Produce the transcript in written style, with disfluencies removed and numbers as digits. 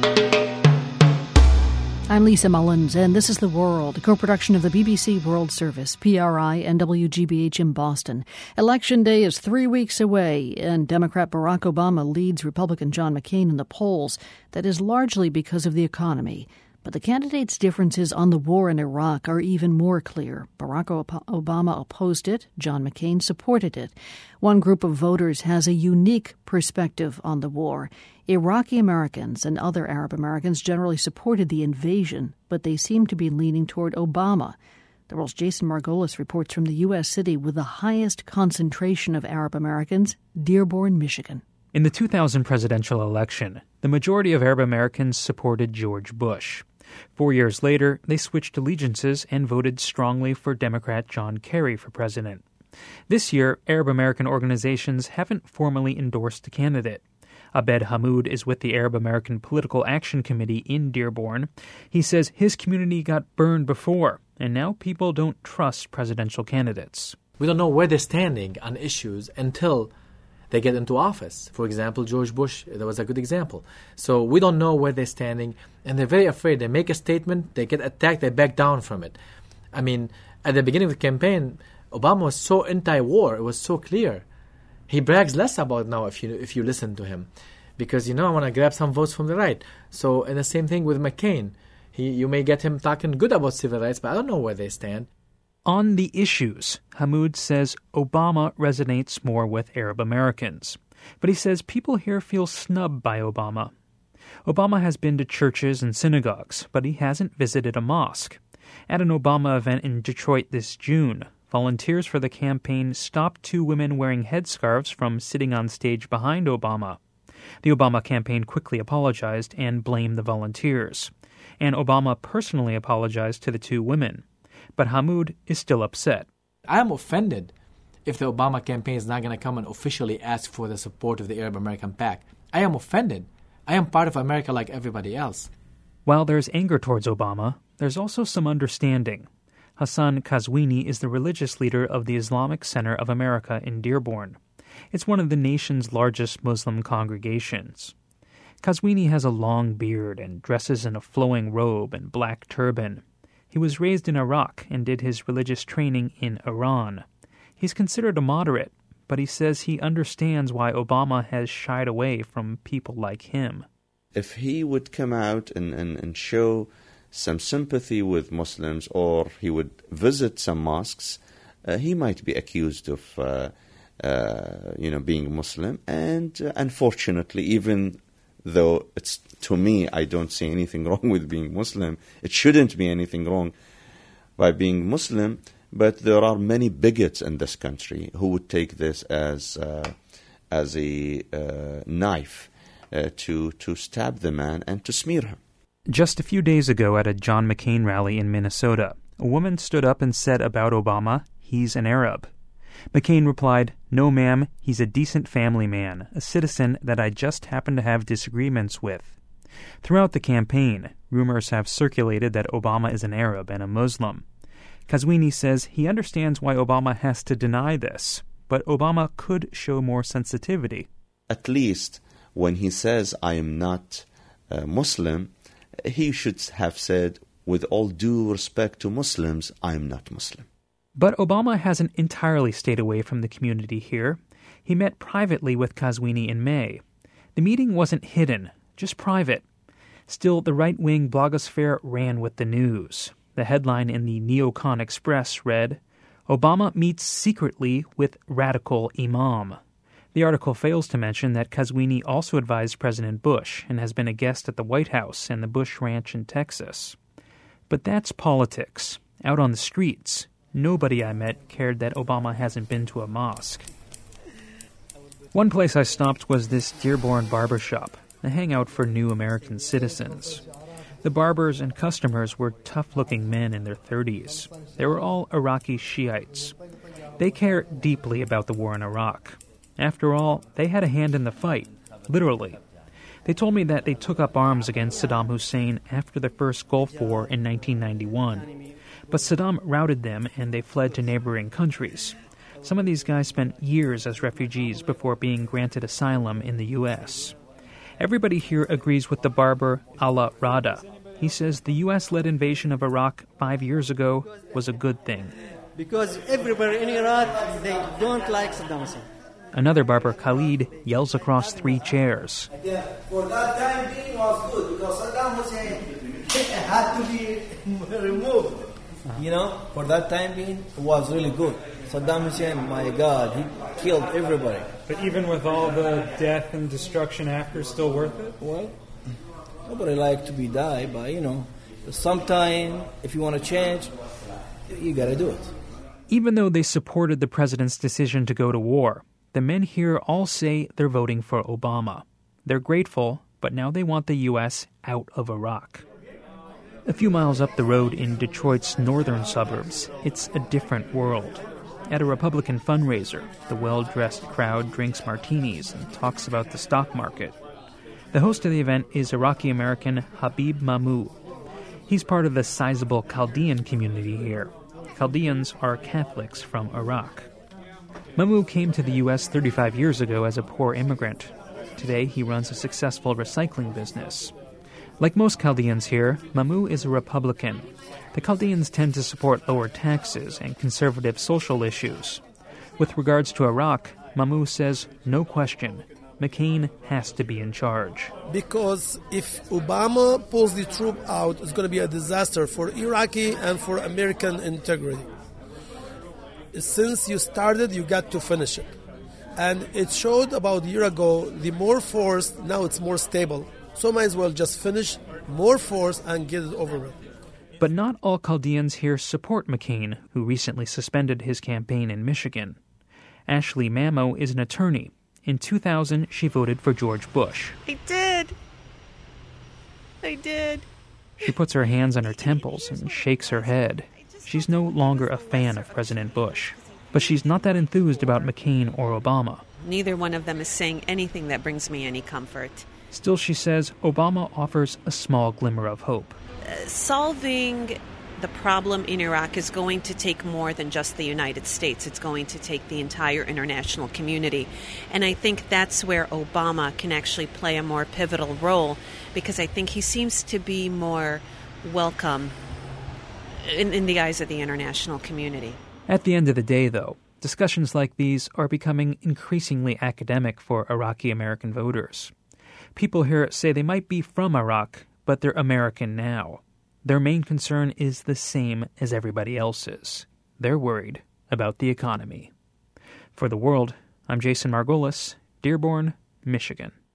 I'm Lisa Mullins, and this is The World, a co-production of the BBC World Service, PRI, and WGBH in Boston. Election day is 3 weeks away, and Democrat Barack Obama leads Republican John McCain in the polls. That is largely because of the economy. But the candidates' differences on the war in Iraq are even more clear. Barack Obama opposed it. John McCain supported it. One group of voters has a unique perspective on the war. Iraqi Americans and other Arab Americans generally supported the invasion, but they seem to be leaning toward Obama. The World's Jason Margolis reports from the U.S. city with the highest concentration of Arab Americans, Dearborn, Michigan. In the 2000 presidential election, the majority of Arab Americans supported George Bush. 4 years later, they switched allegiances and voted strongly for Democrat John Kerry for president. This year, Arab American organizations haven't formally endorsed a candidate. Abed Hammoud is with the Arab American Political Action Committee in Dearborn. He says his community got burned before, and now people don't trust presidential candidates. We don't know where they're standing on issues until they get into office. For example, George Bush, that was a good example. So we don't know where they're standing, and they're very afraid. They make a statement, they get attacked, they back down from it. I mean, at the beginning of the campaign, Obama was so anti-war, it was so clear. He brags less about it now if you listen to him, because, I want to grab some votes from the right. So, and the same thing with McCain. You may get him talking good about civil rights, but I don't know where they stand. On the issues, Hammoud says Obama resonates more with Arab Americans. But he says people here feel snubbed by Obama. Obama has been to churches and synagogues, but he hasn't visited a mosque. At an Obama event in Detroit this June, volunteers for the campaign stopped two women wearing headscarves from sitting on stage behind Obama. The Obama campaign quickly apologized and blamed the volunteers. And Obama personally apologized to the two women. But Hammoud is still upset. I am offended if the Obama campaign is not going to come and officially ask for the support of the Arab American PAC. I am offended. I am part of America like everybody else. While there's anger towards Obama, there's also some understanding. Hassan Kazwini is the religious leader of the Islamic Center of America in Dearborn. It's one of the nation's largest Muslim congregations. Kazwini has a long beard and dresses in a flowing robe and black turban. He was raised in Iraq and did his religious training in Iran. He's considered a moderate, but he says he understands why Obama has shied away from people like him. If he would come out and show some sympathy with Muslims, or he would visit some mosques, he might be accused of being Muslim. And unfortunately, even though to me, I don't see anything wrong with being Muslim. It shouldn't be anything wrong by being Muslim, but there are many bigots in this country who would take this as a knife to stab the man and to smear him. Just a few days ago at a John McCain rally in Minnesota, a woman stood up and said about Obama, "He's an Arab." McCain replied, "No, ma'am, he's a decent family man, a citizen that I just happen to have disagreements with." Throughout the campaign, rumors have circulated that Obama is an Arab and a Muslim. Kazwini says he understands why Obama has to deny this, but Obama could show more sensitivity. At least when he says, "I am not Muslim," he should have said, "With all due respect to Muslims, I am not Muslim." But Obama hasn't entirely stayed away from the community here. He met privately with Kazwini in May. The meeting wasn't hidden, just private. Still, the right-wing blogosphere ran with the news. The headline in the Neocon Express read, "Obama meets secretly with radical imam." The article fails to mention that Kazwini also advised President Bush and has been a guest at the White House and the Bush Ranch in Texas. But that's politics. Out on the streets, nobody I met cared that Obama hasn't been to a mosque. One place I stopped was this Dearborn barbershop, a hangout for new American citizens. The barbers and customers were tough-looking men in their 30s. They were all Iraqi Shiites. They care deeply about the war in Iraq. After all, they had a hand in the fight, literally. They told me that they took up arms against Saddam Hussein after the first Gulf War in 1991. But Saddam routed them and they fled to neighboring countries. Some of these guys spent years as refugees before being granted asylum in the U.S. Everybody here agrees with the barber Ala Rada. He says the U.S.-led invasion of Iraq 5 years ago was a good thing. Because everybody in Iraq, they don't like Saddam Hussein. Another barber, Khalid, yells across 3 chairs. Yeah, for that time being was good because Saddam Hussein had to be removed. You know, for that time being, it was really good. Saddam Hussein, my God, he killed everybody. But even with all the death and destruction after, still worth it? Well, nobody like to be died, but sometime if you want to change, you got to do it. Even though they supported the president's decision to go to war, the men here all say they're voting for Obama. They're grateful, but now they want the U.S. out of Iraq. A few miles up the road in Detroit's northern suburbs, it's a different world. At a Republican fundraiser, the well-dressed crowd drinks martinis and talks about the stock market. The host of the event is Iraqi-American Habib Mamou. He's part of the sizable Chaldean community here. Chaldeans are Catholics from Iraq. Mamou came to the U.S. 35 years ago as a poor immigrant. Today, he runs a successful recycling business. Like most Chaldeans here, Mamou is a Republican. The Chaldeans tend to support lower taxes and conservative social issues. With regards to Iraq, Mamou says, no question, McCain has to be in charge. Because if Obama pulls the troop out, it's going to be a disaster for Iraqi and for American integrity. Since you started, you got to finish it. And it showed about a year ago, the more force, now it's more stable. So might as well just finish more force and get it over with. But not all Chaldeans here support McCain, who recently suspended his campaign in Michigan. Ashley Mamo is an attorney. In 2000, she voted for George Bush. I did. She puts her hands on her temples and shakes her head. She's no longer a fan of President Bush. But she's not that enthused about McCain or Obama. Neither one of them is saying anything that brings me any comfort. Still, she says, Obama offers a small glimmer of hope. Solving the problem in Iraq is going to take more than just the United States. It's going to take the entire international community. And I think that's where Obama can actually play a more pivotal role, because I think he seems to be more welcome in the eyes of the international community. At the end of the day, though, discussions like these are becoming increasingly academic for Iraqi-American voters. People here say they might be from Iraq, but they're American now. Their main concern is the same as everybody else's. They're worried about the economy. For The World, I'm Jason Margolis, Dearborn, Michigan.